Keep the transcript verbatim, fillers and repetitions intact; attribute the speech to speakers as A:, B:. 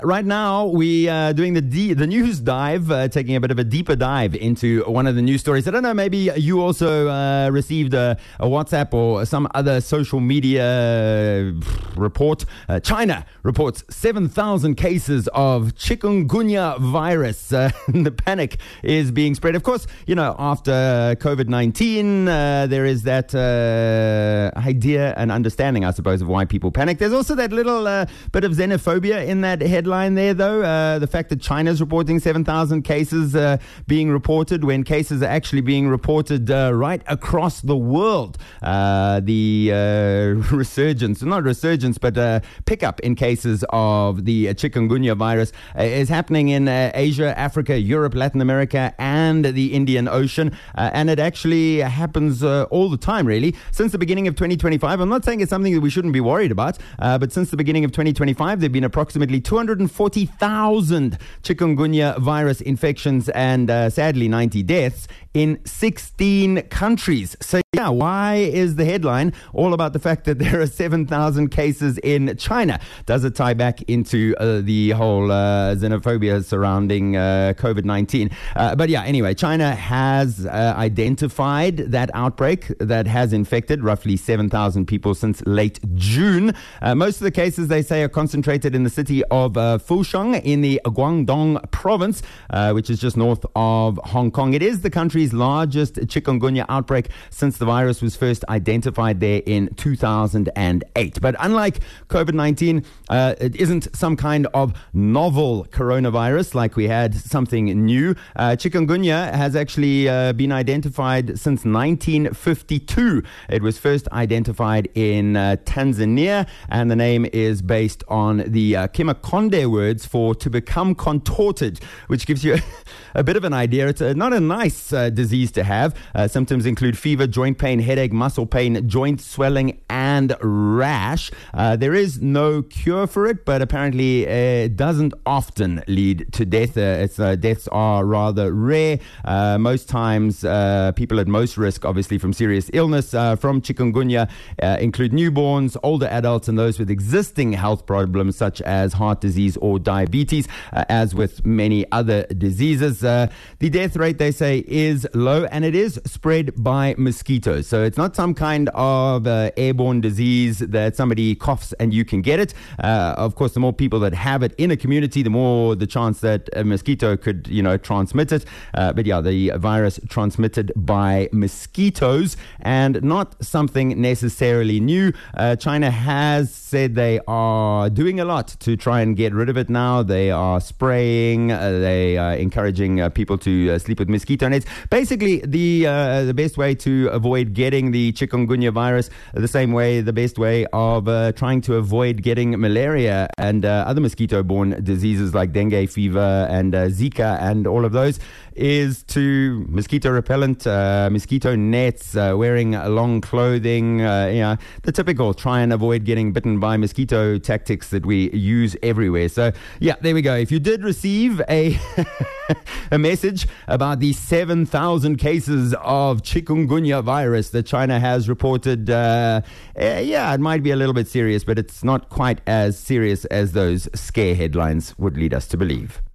A: Right now, we are doing the D- the news dive, uh, taking a bit of a deeper dive into one of the news stories. I don't know, maybe you also uh, received a, a WhatsApp or some other social media report. Uh, China reports seven thousand cases of chikungunya virus. Uh, the panic is being spread. Of course, you know, after COVID nineteen, uh, there is that uh, idea and understanding, I suppose, of why people panic. There's also that little uh, bit of xenophobia in that headline there, though. Uh, the fact that China's reporting seven thousand cases uh, being reported when cases are actually being reported uh, right across the world. Uh, the uh, resurgence, not resurgence, but uh, pickup in cases of the uh, chikungunya virus uh, is happening in uh, Asia, Africa, Europe, Latin America, and the Indian Ocean. Uh, and it actually happens uh, all the time, really. Since the beginning of twenty twenty-five, I'm not saying it's something that we shouldn't be worried about, uh, but since the beginning of twenty twenty-five, there have been approximately two hundred forty thousand chikungunya virus infections and uh, sadly ninety deaths in sixteen countries. So yeah, why is the headline all about the fact that there are seven thousand cases in China? Does it tie back into uh, the whole uh, xenophobia surrounding uh, COVID nineteen? Uh, but yeah, anyway, China has uh, identified that outbreak that has infected roughly seven thousand people since late June. Uh, most of the cases, they say, are concentrated in the city of uh, Foshan in the Guangdong province, uh, which is just north of Hong Kong. It is the country's largest chikungunya outbreak since the virus was first identified there in two thousand eight. But unlike COVID nineteen, uh, it isn't some kind of novel coronavirus like we had something new. Uh, chikungunya has actually uh, been identified since nineteen fifty-two. It was first identified in uh, Tanzania, and the name is based on the uh, Kimakonde words for to become contorted, which gives you a, a bit of an idea. It's a, not a nice uh, disease to have. Uh, symptoms include fever, joint pain, headache, muscle pain, joint swelling, and rash. Uh, there is no cure for it, but apparently uh, it doesn't often lead to death. Uh, its uh, deaths are rather rare. Uh, most times, uh, people at most risk, obviously, from serious illness uh, from chikungunya uh, include newborns, older adults, and those with existing health problems such as heart disease or diabetes, uh, as with many other diseases. Uh, the death rate, they say, is low, and it is spread by mosquitoes. So it's not some kind of uh, airborne disease that somebody coughs and you can get it. Uh, of course, the more people that have it in a community, the more the chance that a mosquito could, you know, transmit it. Uh, but yeah, the virus transmitted by mosquitoes and not something necessarily new. Uh, China has said they are doing a lot to try and get rid of it now. They are spraying, uh, they are encouraging uh, people to uh, sleep with mosquito nets. Basically, the uh, the best way to avoid getting the chikungunya virus, the same way, the best way of uh, trying to avoid getting malaria and uh, other mosquito-borne diseases like dengue fever and uh, Zika and all of those, is to mosquito repellent, uh, mosquito nets, uh, wearing long clothing, uh, you know, the typical try and avoid getting bitten by mosquito tactics that we use everywhere. So yeah, there we go. If you did receive a a message about the seven thousand cases of chikungunya virus that China has reported, uh, uh, yeah, it might be a little bit serious, but it's not quite as serious as those scare headlines would lead us to believe.